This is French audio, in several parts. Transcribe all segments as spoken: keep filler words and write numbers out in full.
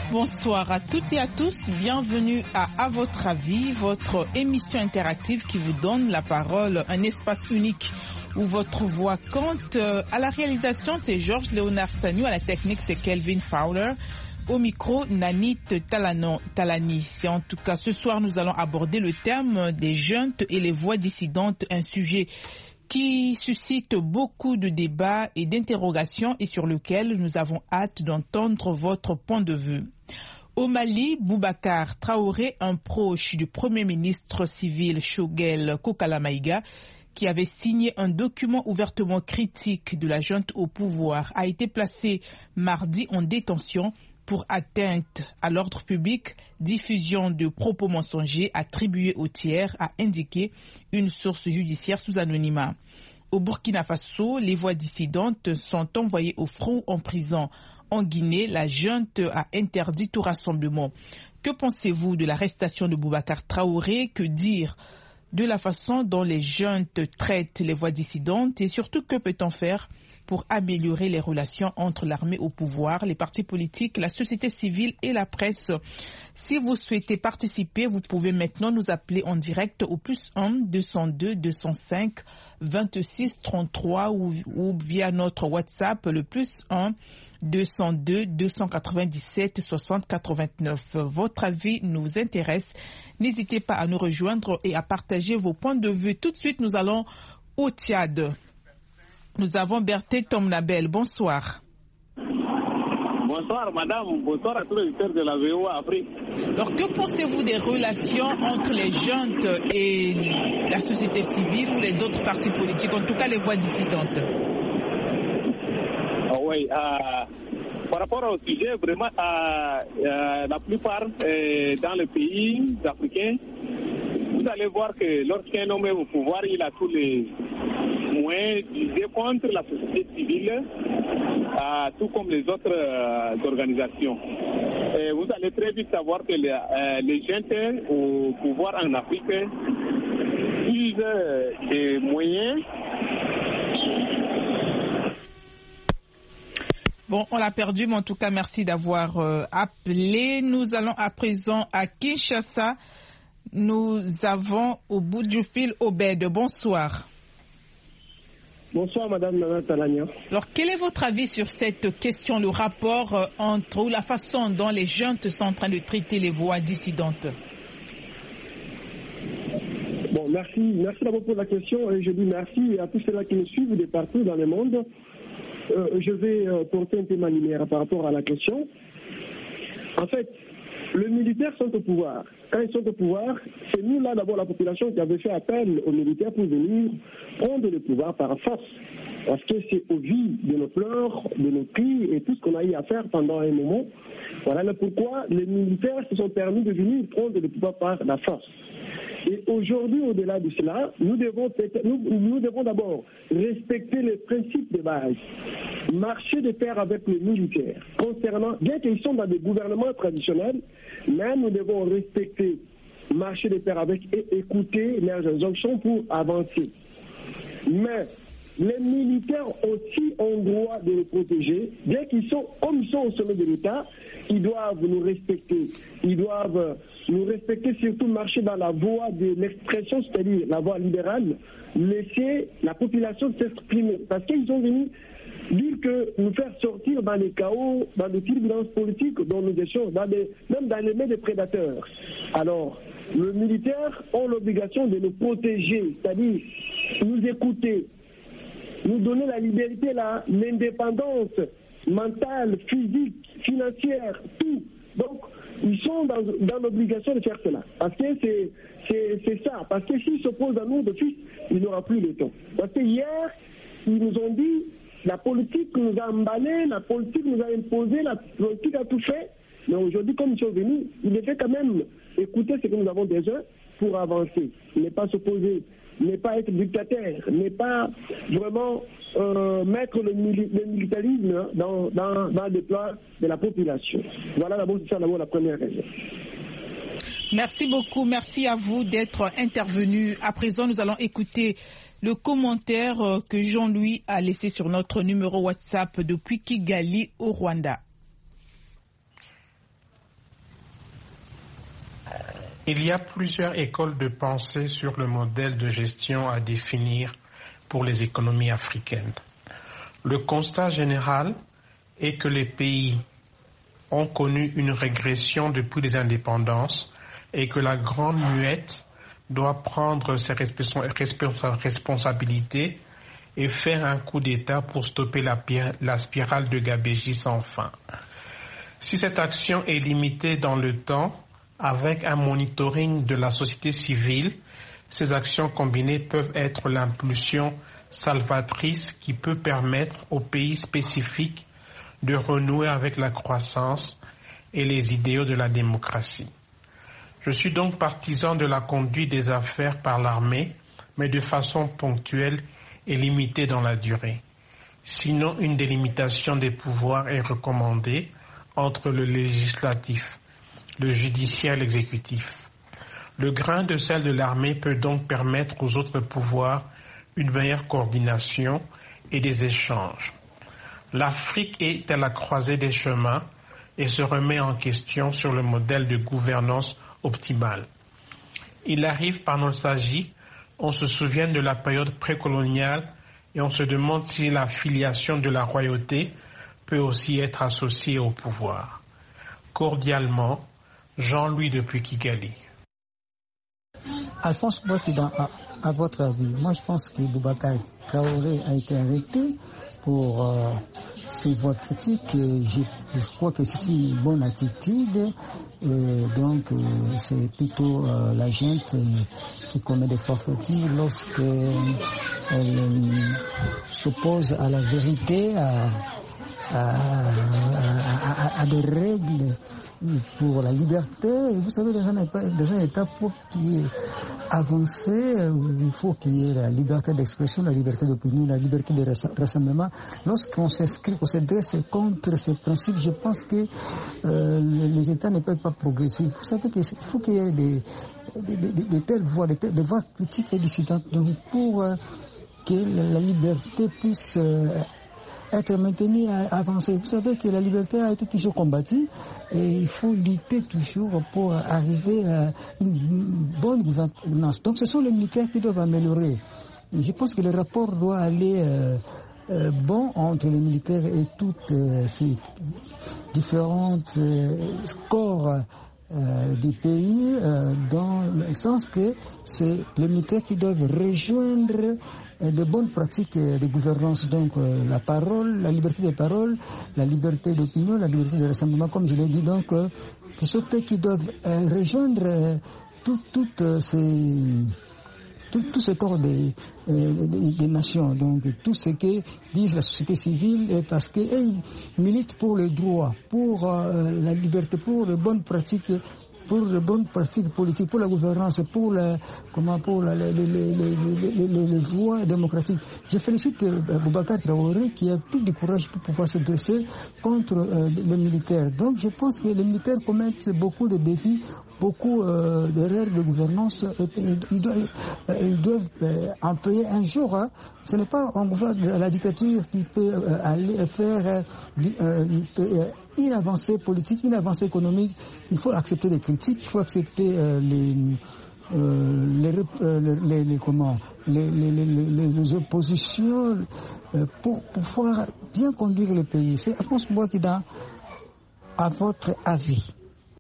Bonsoir à toutes et à tous, bienvenue à À votre avis, votre émission interactive qui vous donne la parole, un espace unique où votre voix compte. À la réalisation, c'est Georges Léonard Sagnou, à la technique, c'est Kelvin Fowler. Au micro, Nanit Talano, Talani. C'est en tout cas ce soir, nous allons aborder le thème des jeunes et les voix dissidentes, un sujet qui suscite beaucoup de débats et d'interrogations et sur lequel nous avons hâte d'entendre votre point de vue. Au Mali, Boubacar Traoré, un proche du Premier ministre civil Choguel Kokala Maïga, qui avait signé un document ouvertement critique de la junte au pouvoir, a été placé mardi en détention pour atteinte à l'ordre public, diffusion de propos mensongers attribués aux tiers, a indiqué une source judiciaire sous anonymat. Au Burkina Faso, les voix dissidentes sont envoyées au front en prison. En Guinée, la junte a interdit tout rassemblement. Que pensez-vous de l'arrestation de Boubacar Traoré? Que dire de la façon dont les juntes traitent les voix dissidentes? Et surtout, que peut-on faire pour améliorer les relations entre l'armée au pouvoir, les partis politiques, la société civile et la presse? Si vous souhaitez participer, vous pouvez maintenant nous appeler en direct au plus un deux cent deux deux cent cinq vingt-six trente-trois ou, ou via notre WhatsApp le plus un deux cent deux deux cent quatre-vingt-dix-sept soixante quatre-vingt-neuf. Votre avis nous intéresse. N'hésitez pas à nous rejoindre et à partager vos points de vue. Tout de suite, nous allons au Tchad. Nous avons Berthé Tomnabel. Bonsoir. Bonsoir, madame. Bonsoir à tous les auditeurs de la V O A Afrique. Alors, que pensez-vous des relations entre les juntes et la société civile ou les autres partis politiques, en tout cas les voix dissidentes? Oh, oui, euh, par rapport au sujet, vraiment, euh, euh, la plupart euh, dans les pays africains, vous allez voir que lorsqu'un homme est au pouvoir, il a tous les moyens d'user contre la société civile, euh, tout comme les autres euh, organisations. Et vous allez très vite savoir que les, euh, les jeunes au pouvoir en Afrique utilisent euh, des moyens. Bon, on l'a perdu, mais en tout cas, merci d'avoir euh, appelé. Nous allons à présent à Kinshasa. Nous avons au bout du fil Obed. Bonsoir. Bonsoir, madame Nana Talania. Alors, quel est votre avis sur cette question, le rapport euh, entre, ou la façon dont les jeunes sont en train de traiter les voix dissidentes? Bon, merci. Merci d'abord pour la question et je dis merci à tous ceux-là qui nous suivent de partout dans le monde. Euh, je vais euh, porter un peu ma lumière par rapport à la question. En fait, les militaires sont au pouvoir. Quand ils sont au pouvoir, c'est nous là d'abord la population qui avait fait appel aux militaires pour venir prendre le pouvoir par force. Parce que c'est au vu de nos pleurs, de nos cris et tout ce qu'on a eu à faire pendant un moment. Voilà pourquoi les militaires se sont permis de venir prendre le pouvoir par la force. Et aujourd'hui, au-delà de cela, nous devons, nous, nous devons d'abord respecter les principes de base, marcher de pair avec les militaires, concernant, bien qu'ils sont dans des gouvernements traditionnels, mais nous devons respecter, marcher de pair avec et écouter leurs injonctions pour avancer. Mais les militaires aussi ont droit de les protéger, bien qu'ils sont, comme ils sont au sommet de l'État, ils doivent nous respecter. Ils doivent nous respecter, surtout marcher dans la voie de l'expression, c'est-à-dire la voie libérale, laisser la population s'exprimer. Parce qu'ils ont venu dire que nous faire sortir dans les chaos, dans les turbulences politiques dont nous étions, dans des, même dans les mains des prédateurs. Alors, les militaires ont l'obligation de nous protéger, c'est-à-dire nous écouter, nous donner la liberté, la, l'indépendance mentale, physique, financière, tout. Donc, ils sont dans, dans l'obligation de faire cela. Parce que c'est, c'est, c'est ça. Parce que s'ils s'opposent à nous de suite, il n'y aura plus de temps. Parce que hier, ils nous ont dit, la politique nous a emballés, la politique nous a imposé, la politique a tout fait. Mais aujourd'hui, comme ils sont venus, il devait quand même écouter ce que nous avons besoin pour avancer. Ne pas s'opposer, ne pas être dictateur, ne pas vraiment euh, mettre le, mili- le militarisme dans, dans, dans le plan de la population. Voilà d'abord, c'est ça d'abord la première raison. Merci beaucoup, merci à vous d'être intervenu. À présent, nous allons écouter le commentaire que Jean-Louis a laissé sur notre numéro WhatsApp depuis Kigali au Rwanda. Il y a plusieurs écoles de pensée sur le modèle de gestion à définir pour les économies africaines. Le constat général est que les pays ont connu une régression depuis les indépendances et que la grande muette doit prendre ses responsabilités et faire un coup d'État pour stopper la, la spirale de gabegie sans fin. Si cette action est limitée dans le temps, avec un monitoring de la société civile, ces actions combinées peuvent être l'impulsion salvatrice qui peut permettre aux pays spécifiques de renouer avec la croissance et les idéaux de la démocratie. Je suis donc partisan de la conduite des affaires par l'armée, mais de façon ponctuelle et limitée dans la durée. Sinon, une délimitation des pouvoirs est recommandée entre le législatif, le judiciaire et l'exécutif. Le grain de sel de l'armée peut donc permettre aux autres pouvoirs une meilleure coordination et des échanges. L'Afrique est à la croisée des chemins et se remet en question sur le modèle de gouvernance optimale. Il arrive par nostalgie, on se souvient de la période précoloniale et on se demande si la filiation de la royauté peut aussi être associée au pouvoir. Cordialement, Jean-Louis depuis Kigali. Alphonse Boakida, à, à votre avis, moi je pense que Boubacar Traoré a été arrêté pour euh, ses voix critiques. Je, je crois que c'est une bonne attitude. Et donc euh, c'est plutôt euh, la gente euh, qui commet des forfaitures lorsque euh, elle euh, s'oppose à la vérité, à, à, à, à, à des règles pour la liberté. Vous savez, dans un, dans un État pour qui est avancé, il faut qu'il y ait la liberté d'expression, la liberté d'opinion, la liberté de rassemblement. Lorsqu'on s'inscrit, on se dresse contre ces principes, je pense que euh, les États ne peuvent pas progresser. Vous savez qu'il faut qu'il y ait des, des, des, des telles voix, des, des voix critiques et dissidentes. Donc pour euh, que la liberté puisse euh, être maintenue, avancer. Vous savez que la liberté a été toujours combattue et il faut lutter toujours pour arriver à une bonne gouvernance. Donc ce sont les militaires qui doivent améliorer. Je pense que le rapport doit aller euh, euh, bon entre les militaires et toutes euh, ces différentes euh, corps euh, du pays, euh, dans le sens que c'est les militaires qui doivent rejoindre de bonnes pratiques de gouvernance, donc euh, la parole, la liberté de parole, la liberté d'opinion, la liberté de rassemblement, comme je l'ai dit, donc euh, ce sont eux qui doivent euh, rejoindre euh, toutes tout, euh, ces tous tout ces corps des, euh, des, des nations, donc tout ce que disent la société civile, parce qu'ils militent pour les droits, pour euh, la liberté, pour les bonnes pratiques, pour les bonnes pratiques politiques, pour la gouvernance, pour la, comment, pour la, les, les, les, les, les, les, les voies démocratiques. Je félicite Boubacar Traoré qui a plus de courage pour pouvoir se dresser contre euh, les militaires. Donc je pense que les militaires commettent beaucoup de défis, beaucoup euh, d'erreurs de gouvernance. Et, et, ils doivent, euh, ils doivent euh, en payer un jour. Hein. Ce n'est pas en gouvernement de la dictature qui peut euh, aller faire euh, euh, euh, une avancée politique, une avancée économique. Il faut accepter les critiques, il faut accepter euh, les, euh, les, euh, les, les, comment, les, les, les, les oppositions euh, pour pouvoir bien conduire le pays. C'est Alphonse Boakida, à votre avis.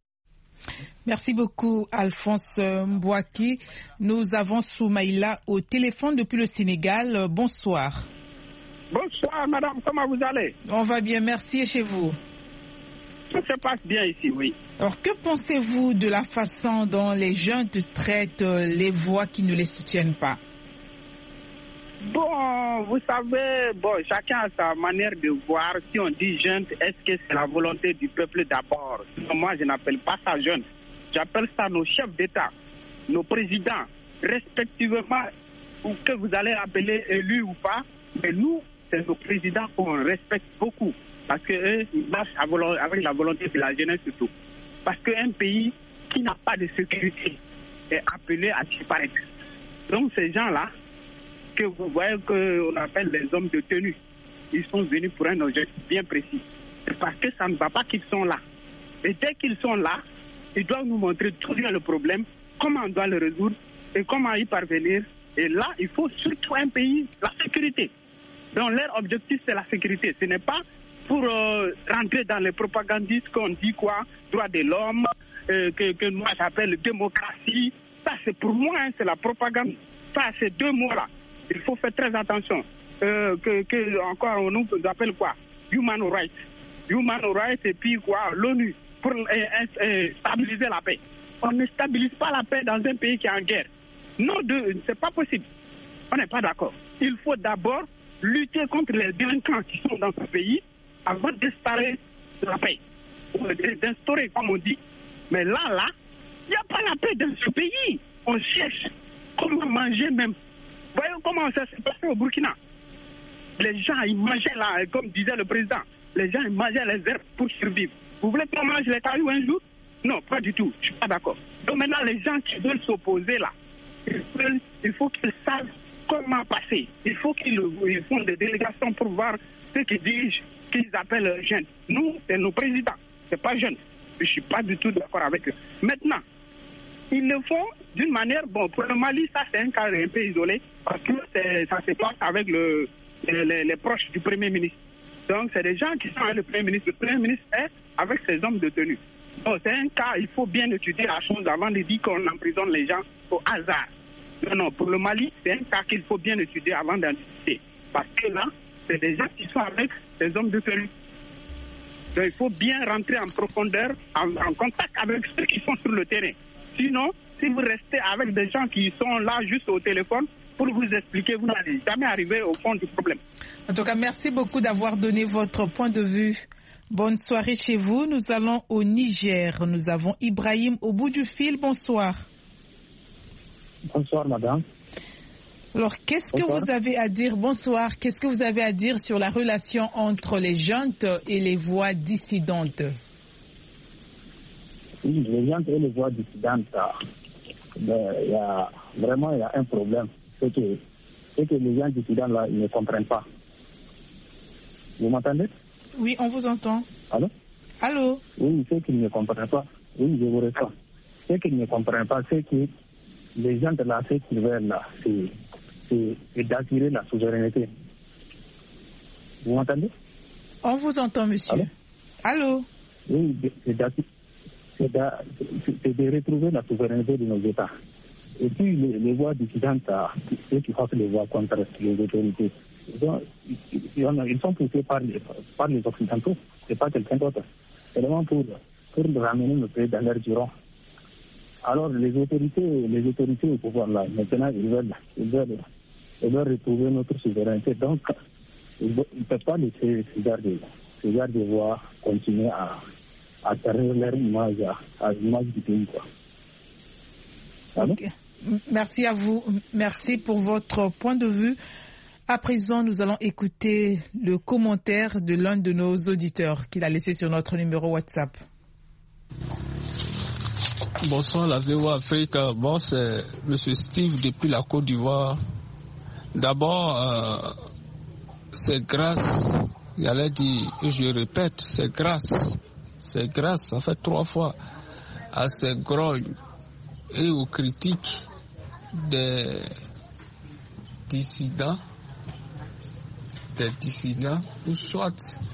Merci beaucoup, Alphonse Mbouaki. Nous avons Soumaïla au téléphone depuis le Sénégal. Bonsoir. Bonsoir, madame. Comment vous allez? On va bien, merci. Et chez vous? Tout se passe bien ici, oui. Alors, que pensez-vous de la façon dont les jeunes traitent les voix qui ne les soutiennent pas? Bon, vous savez, bon, chacun a sa manière de voir. Si on dit jeune, est-ce que c'est la volonté du peuple d'abord? Moi, je n'appelle pas ça jeune. J'appelle ça nos chefs d'État, nos présidents, respectivement, ou que vous allez appeler élus ou pas. Mais nous, c'est nos présidents qu'on respecte beaucoup. Parce qu'eux, ils marchent avec la volonté de la jeunesse surtout. Parce qu'un pays qui n'a pas de sécurité est appelé à disparaître. Donc ces gens-là, que vous voyez qu'on appelle les hommes de tenue, ils sont venus pour un objet bien précis. C'est parce que ça ne va pas qu'ils sont là. Et dès qu'ils sont là, ils doivent nous montrer d'où vient le problème comment on doit le résoudre et comment y parvenir. Et là, il faut surtout un pays, la sécurité. Donc leur objectif, c'est la sécurité. Ce n'est pas pour euh, rentrer dans les propagandistes qu'on dit quoi, droit de l'homme, euh, que, que moi j'appelle démocratie. Ça, c'est pour moi, hein, c'est la propagande. Ça, ces deux mots-là, il faut faire très attention. Euh, que, que encore on nous appelle quoi? Human rights. Human rights et puis quoi? L'ONU pour euh, euh, stabiliser la paix. On ne stabilise pas la paix dans un pays qui est en guerre. Non, de, c'est pas possible. On n'est pas d'accord. Il faut d'abord lutter contre les délinquants qui sont dans ce pays avant d'instaurer la paix. D'instaurer, comme on dit. Mais là, là, il n'y a pas la paix dans ce pays. On cherche comment manger même. Voyez comment ça s'est passé au Burkina. Les gens, ils mangeaient là, comme disait le président, les gens, ils mangeaient les herbes pour survivre. Vous voulez qu'on mange les cailloux un jour? Non, pas du tout. Je ne suis pas d'accord. Donc maintenant, les gens qui veulent s'opposer là, ils veulent, il faut qu'ils savent comment passer. Il faut qu'ils ils font des délégations pour voir ceux qui dirigent, qu'ils appellent jeunes. Nous, c'est nos présidents. C'est pas jeunes. Je ne suis pas du tout d'accord avec eux. Maintenant, ils le font d'une manière, bon, pour le Mali, ça c'est un cas un peu isolé, parce que ça se passe avec le, les, les, les proches du Premier ministre. Donc c'est des gens qui sont avec le Premier ministre. Le Premier ministre est avec ses hommes de tenue. Donc c'est un cas, il faut bien étudier la chose avant de dire qu'on emprisonne les gens au hasard. Non, non, pour le Mali, c'est un cas qu'il faut bien étudier avant d'en discuter. Parce que là, c'est des gens qui sont avec des hommes de tenue. Donc il faut bien rentrer en profondeur, en, en contact avec ceux qui sont sur le terrain. Sinon, si vous restez avec des gens qui sont là juste au téléphone pour vous expliquer, vous n'allez jamais arriver au fond du problème. En tout cas, merci beaucoup d'avoir donné votre point de vue. Bonne soirée chez vous. Nous allons au Niger. Nous avons Ibrahim au bout du fil. Bonsoir. Bonsoir, madame. Alors, qu'est-ce que vous avez à dire? Bonsoir. Qu'est-ce que vous avez à dire sur la relation entre les juntes et les voix dissidentes? Oui, les gens et les voix dissidentes, il y a vraiment il y a un problème. C'est que, c'est que les gens dissidents là, ils ne comprennent pas. Vous m'entendez? Oui, on vous entend. Allô? Allô? Oui, c'est qu'ils ne comprennent pas. Oui, je vous réponds. Ce qu'ils ne comprennent pas, c'est que les gens de la C qu'ils veulent là, c'est, c'est, c'est d'attirer la souveraineté. Vous m'entendez? On vous entend, monsieur. Allô? Allô? Oui, c'est d'attirer. C'est de, c'est de retrouver la souveraineté de nos États. Et puis les, les voix dissidentes, ceux qui fassent les voix contre les autorités, ils, ils sont poussés par les, par les Occidentaux, c'est pas quelqu'un d'autre. C'est vraiment pour, pour ramener nos pays dans leur giron. Alors les autorités, les autorités au pouvoir là, maintenant ils veulent, ils veulent, ils veulent retrouver notre souveraineté. Donc ils ne peuvent pas laisser ce genre de, ce genre de voix continuer à à travers leur image, à l'image du pays. Okay. Merci à vous. Merci pour votre point de vue. À présent, nous allons écouter le commentaire de l'un de nos auditeurs qu'il a laissé sur notre numéro WhatsApp. Bonsoir, la V O Afrique. Bon, c'est M. Steve depuis la Côte d'Ivoire. D'abord, euh, c'est grâce, j'allais dire, et je répète, c'est grâce. C'est grâce, ça fait trois fois, à ces grognes et aux critiques des dissidents, des dissidents, ou soit,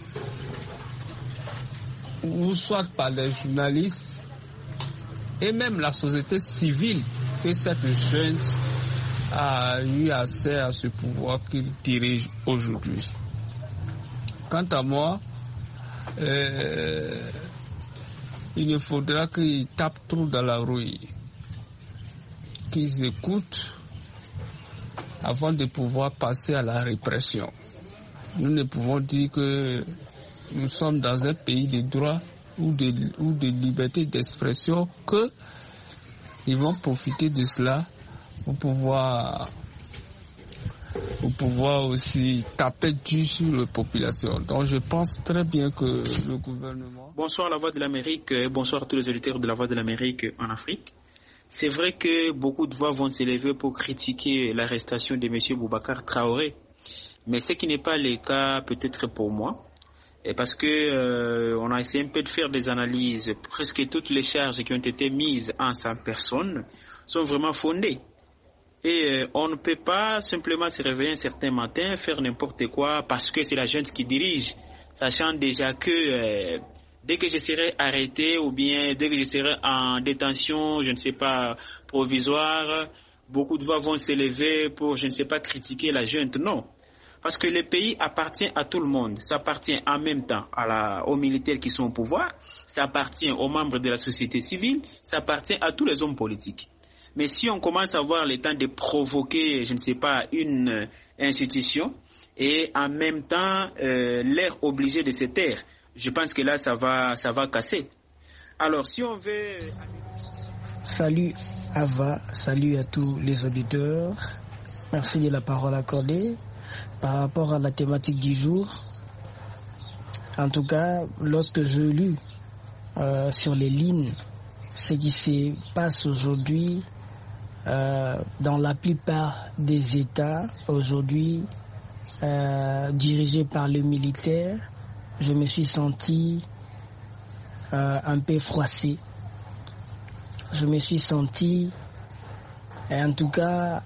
ou soit par les journalistes et même la société civile, que cette jeune a eu accès à ce pouvoir qu'il dirige aujourd'hui. Quant à moi, Euh, il ne faudra qu'ils tapent trop dans la rouille, qu'ils écoutent avant de pouvoir passer à la répression. Nous ne pouvons dire que nous sommes dans un pays de droit ou de, ou de liberté d'expression, qu'ils vont profiter de cela pour pouvoir pour pouvoir aussi taper dur sur la population. Donc je pense très bien que le gouvernement... Bonsoir la Voix de l'Amérique et bonsoir à tous les auditeurs de la Voix de l'Amérique en Afrique. C'est vrai que beaucoup de voix vont s'élever pour critiquer l'arrestation de M. Boubacar Traoré, mais ce qui n'est pas le cas peut-être pour moi, et parce que euh, on a essayé un peu de faire des analyses. Presque toutes les charges qui ont été mises en sa personne sont vraiment fondées. Et euh, on ne peut pas simplement se réveiller un certain matin, faire n'importe quoi parce que c'est la junte qui dirige, sachant déjà que euh, dès que je serai arrêté ou bien dès que je serai en détention, je ne sais pas, provisoire, beaucoup de voix vont s'élever pour, je ne sais pas, critiquer la junte. Non. Parce que le pays appartient à tout le monde. Ça appartient en même temps à la, aux militaires qui sont au pouvoir, ça appartient aux membres de la société civile, ça appartient à tous les hommes politiques. Mais si on commence à avoir le temps de provoquer, je ne sais pas, une euh, institution et en même temps euh, l'air obligé de se taire, je pense que là, ça va, ça va casser. Alors, si on veut... Salut Ava, salut à tous les auditeurs. Merci de la parole accordée. Par rapport à la thématique du jour, en tout cas, lorsque je lis euh, sur les lignes ce qui se passe aujourd'hui euh, dans la plupart des États aujourd'hui euh, dirigés par les militaires, je me suis senti euh, un peu froissé. Je me suis senti, en tout cas,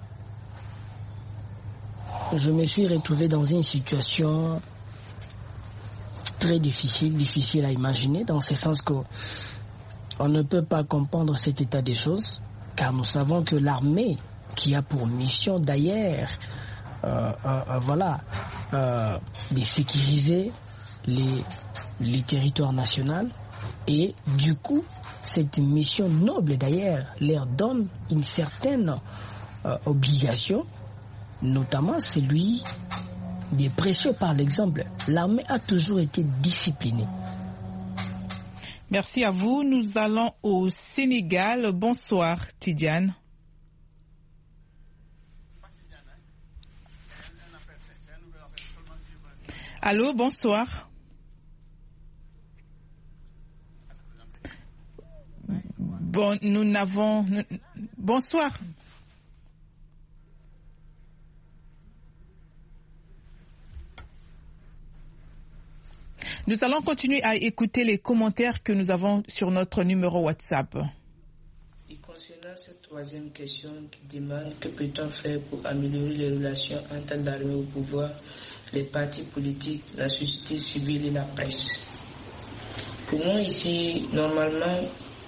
je me suis retrouvé dans une situation très difficile, difficile à imaginer, dans ce sens que on ne peut pas comprendre cet état des choses, car nous savons que l'armée, qui a pour mission d'ailleurs, euh, euh, voilà, euh, de sécuriser les, les territoires nationaux, et du coup, cette mission noble d'ailleurs leur donne une certaine euh, obligation, notamment celui des précieux par l'exemple. L'armée a toujours été disciplinée. Merci à vous. Nous allons au Sénégal. Bonsoir, Tidiane. Allô, bonsoir. Bon, nous n'avons... Nous... Bonsoir. Nous allons continuer à écouter les commentaires que nous avons sur notre numéro WhatsApp. Et concernant cette troisième question qui demande que peut-on faire pour améliorer les relations entre l'armée au pouvoir, les partis politiques, la société civile et la presse. Pour moi ici, normalement,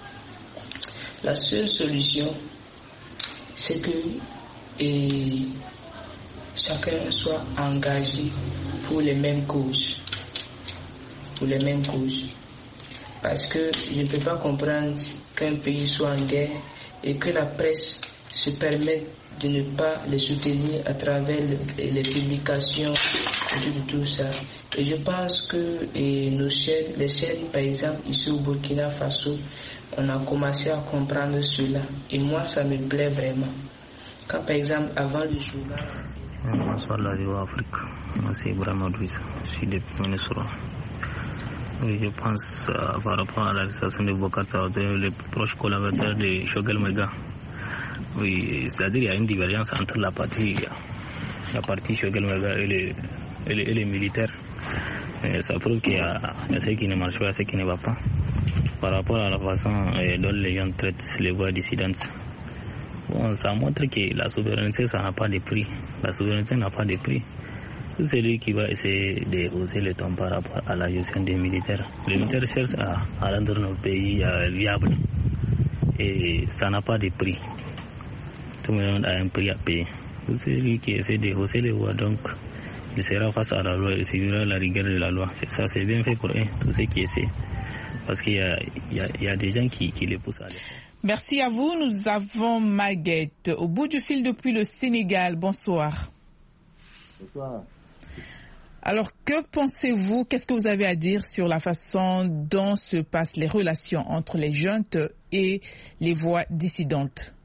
la seule solution, c'est que et, chacun soit engagé pour les mêmes causes. Pour les mêmes causes. Parce que je ne peux pas comprendre qu'un pays soit en guerre et que la presse se permette de ne pas les soutenir à travers les, les publications et tout, tout ça. Et je pense que et nos chaînes, les chaînes par exemple ici au Burkina Faso, on a commencé à comprendre cela. Et moi ça me plaît vraiment. Quand par exemple avant le journal... Bonsoir la Viva Afrique. Moi c'est Ibrahim Adouissa. Je suis depuis Minnesota. Oui, je pense euh, par rapport à l'arrestation de Boubacar Traoré, le proche collaborateur de Choguel Maïga. Oui, c'est-à-dire qu'il y a une divergence entre la partie, la partie Choguel Maïga et les, et, les, et les militaires. Et ça prouve qu'il y, y a ce qui ne marche pas, ce qui ne va pas. Par rapport à la façon euh, dont les gens traitent les voix dissidentes. Bon, ça montre que la souveraineté, ça n'a pas de prix. La souveraineté n'a pas de prix. C'est lui qui va essayer de hausser le ton par rapport à la gestion des militaires. Les militaires cherchent à, à rendre nos pays euh, viables. Et ça n'a pas de prix. Tout le monde a un prix à payer. C'est lui qui essaie de hausser les voix. Donc, il sera face à la loi, il suivra la rigueur de la loi. C'est ça, c'est bien fait pour eux, tous ceux qui essaient. Parce qu'il y a, il y a, il y a des gens qui, qui les poussent à aller. Merci à vous. Nous avons Maguette au bout du fil depuis le Sénégal. Bonsoir. Bonsoir. Alors, que pensez-vous, qu'est-ce que vous avez à dire sur la façon dont se passent les relations entre les juntes et les voix dissidentes?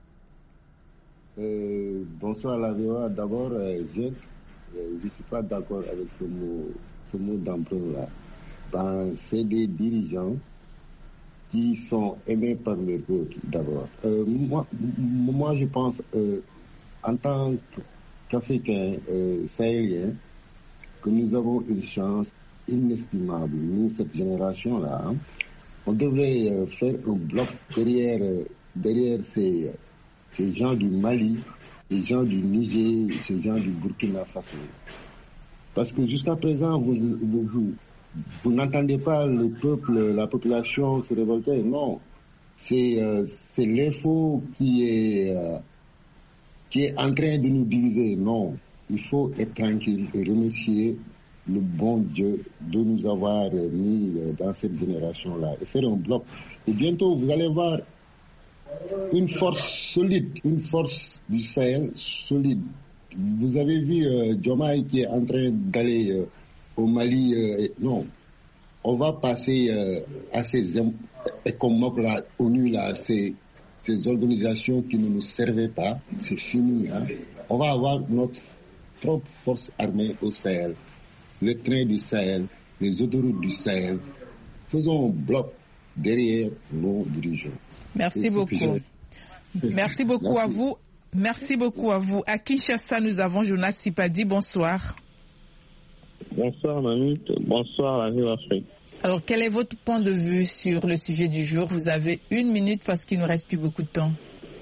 euh, Bonsoir la V O A. D'abord, euh, je ne suis pas d'accord avec ce mot, ce mot d'emprunt-là. Ben, c'est des dirigeants qui sont aimés par le peuple, d'abord. Euh, moi, moi, je pense, euh, en tant qu'Africain euh, sahélien, que nous avons une chance inestimable. Nous, cette génération-là, hein, on devrait euh, faire un bloc derrière, euh, derrière ces, ces gens du Mali, ces gens du Niger, ces gens du Burkina Faso. Parce que jusqu'à présent, vous, vous, vous, vous n'entendez pas le peuple, la population se révolter. Non, c'est, euh, c'est l'info qui est, euh, qui est en train de nous diviser. Non, il faut être tranquille et remercier le bon Dieu de nous avoir mis dans cette génération-là et faire un bloc. Et bientôt, vous allez voir une force solide, une force du Sahel solide. Vous avez vu euh, Diomaye qui est en train d'aller euh, au Mali. Euh, non, on va passer euh, à ces comme la ONU, là, ces, ces organisations qui ne nous servaient pas. C'est fini. Hein. On va avoir notre propre force armée au Sahel. Le train du Sahel, les autoroutes du Sahel. Faisons un bloc derrière nos dirigeants. Merci Et beaucoup. Merci beaucoup Merci. à vous. Merci beaucoup à vous. À Kinshasa, nous avons Jonas Sipadi. Bonsoir. Bonsoir, Mamie. Bonsoir, la Ville Afrique. Alors, quel est votre point de vue sur le sujet du jour? Vous avez une minute parce qu'il ne reste plus beaucoup de temps.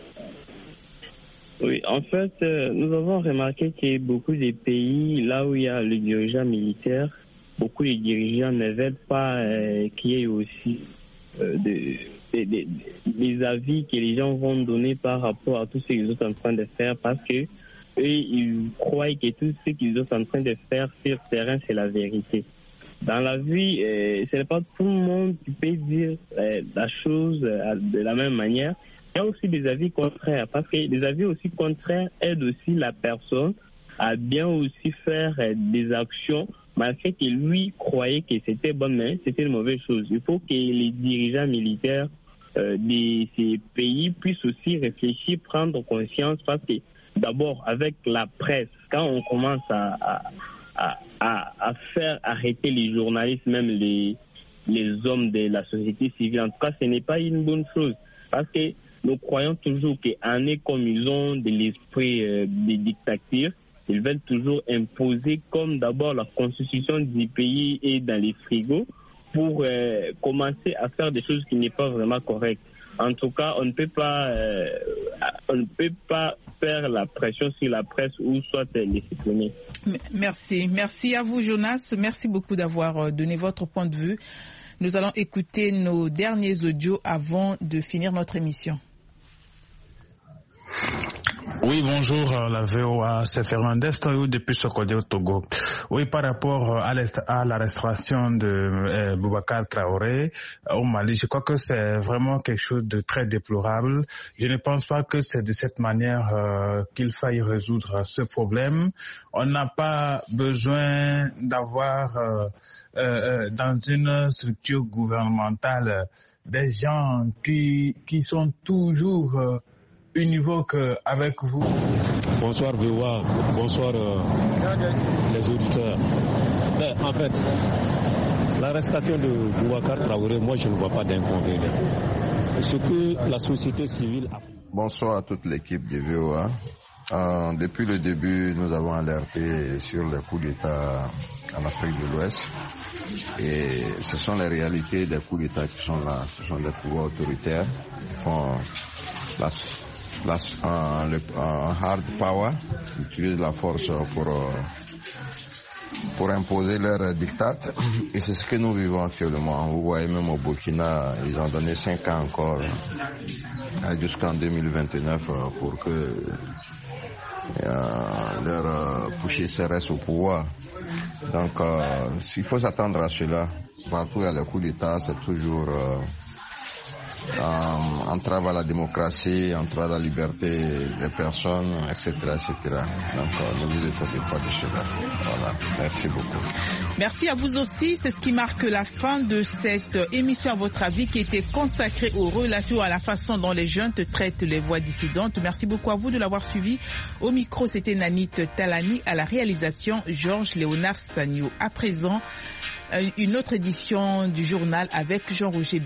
Oui, en fait, euh, nous avons remarqué que beaucoup de pays, là où il y a le dirigeant militaire, beaucoup de dirigeants ne veulent pas euh, qu'il y ait aussi euh, des, des, des, des avis que les gens vont donner par rapport à tout ce qu'ils sont en train de faire, parce que eux, ils croient que tout ce qu'ils sont en train de faire sur le terrain, c'est la vérité. Dans la vie, euh, ce n'est pas tout le monde qui peut dire euh, la chose euh, de la même manière. Il y a aussi des avis contraires, parce que les avis aussi contraires aident aussi la personne à bien aussi faire euh, des actions, malgré que lui croyait que c'était bon, mais c'était une mauvaise chose. Il faut que les dirigeants militaires euh, de ces pays puissent aussi réfléchir, prendre conscience, parce que d'abord, avec la presse, quand on commence à, à, à, à, à faire arrêter les journalistes, même les, les hommes de la société civile, en tout cas, ce n'est pas une bonne chose, parce que nous croyons toujours qu'en est comme ils ont de l'esprit euh, des dictatures, ils veulent toujours imposer comme d'abord la constitution du pays est dans les frigos pour euh, commencer à faire des choses qui n'est pas vraiment correctes. En tout cas, on ne peut pas, euh, on ne peut pas faire la pression sur la presse ou soit les supprimer. Merci, merci à vous, Jonas. Merci beaucoup d'avoir donné votre point de vue. Nous allons écouter nos derniers audios avant de finir notre émission. Oui, bonjour, la V O A, c'est Fernandez depuis Sokodé au Togo. Oui, par rapport à l'arrestation de euh, Boubacar Traoré au Mali, je crois que c'est vraiment quelque chose de très déplorable. Je ne pense pas que c'est de cette manière euh, qu'il faille résoudre ce problème. On n'a pas besoin d'avoir euh, euh, dans une structure gouvernementale des gens qui, qui sont toujours euh, univoque avec vous. Bonsoir V O A, bonsoir euh, les auditeurs. Mais, en fait, l'arrestation de Boubacar Traoré, moi je ne vois pas d'inconvénient. Ce que la société civile a... Bonsoir à toute l'équipe de V O A. Euh, depuis le début, nous avons alerté sur les coups d'État en Afrique de l'Ouest. Et ce sont les réalités des coups d'État qui sont là. Ce sont des pouvoirs autoritaires qui font la La, uh, le, uh, hard power, utilisent la force pour, uh, pour imposer leur diktat. Et c'est ce que nous vivons actuellement. Vous voyez même au Burkina, ils ont donné cinq ans encore uh, jusqu'en deux mille vingt-neuf uh, pour que uh, leur uh, pusher reste au pouvoir. Donc uh, il faut s'attendre à cela. Partout il y a le coup d'État, c'est toujours... Uh, Euh, entrave à la démocratie, entrave à la liberté des personnes, et cetera, et cetera. Donc, euh, ne vous étonnez pas de cela. Voilà. Merci beaucoup. Merci à vous aussi. C'est ce qui marque la fin de cette émission, à votre avis, qui était consacrée aux relations, à la façon dont les jeunes traitent les voix dissidentes. Merci beaucoup à vous de l'avoir suivi. Au micro, c'était Nanit Talani. À la réalisation, Georges Léonard Sagno. À présent, une autre édition du journal avec Jean-Roger